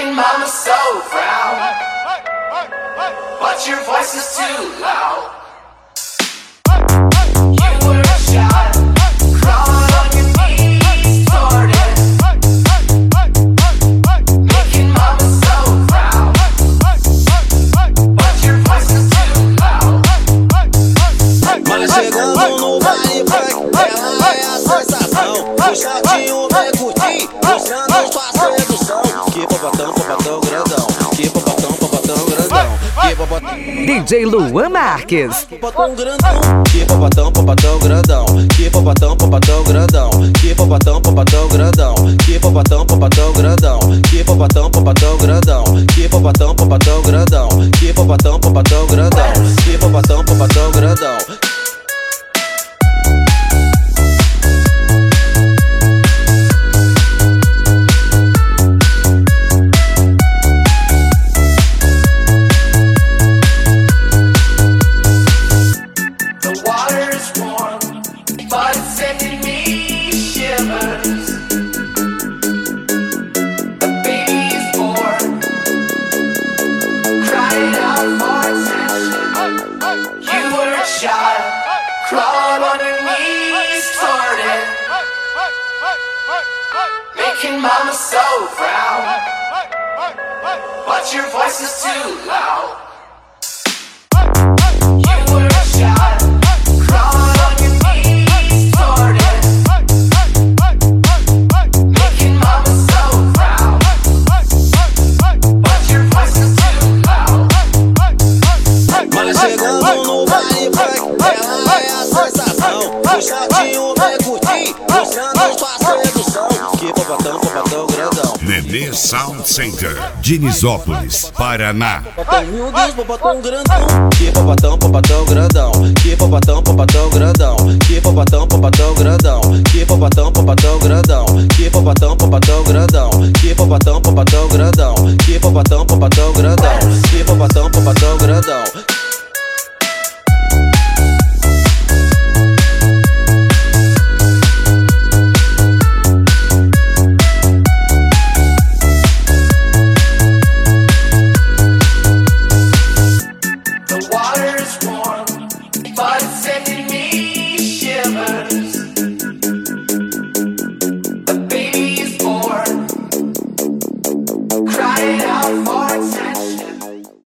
Making mama so proud, but your voice is too loud. You were a child, crawling on your knees toward it. Making mama so proud, but your voice is too loud. Mas chegando no baile funk, ela é a sensação. O chatinho vem curtir, mostrando sua sedução. Que popotão grandão, que popotão grandão, que popotão. DJ Luan Marques. Popotão grandão, que popotão grandão, que popotão grandão, que popotão grandão, que popotão grandão, que popotão grandão, que popotão grandão, que popotão grandão, que popotão grandão. Crawling on your knees toward it, making mama so proud, but your voice is too loud. You were a child, crawling on your knees toward it, making mama so proud, but your voice is too loud. Mas chegando no baile funk, ela é a sensação. O chatinho vem curtir, mostrando sua sedução. Que popotão grandão. Nenê Sound Center, Dinisópolis, Paraná. Meu Deus, popotão grandão. Que popotão grandão, que popotão grandão, que popotão grandão, que popotão grandão, que popotão grandão, que popotão grandão, que popotão grandão, que popotão grandão.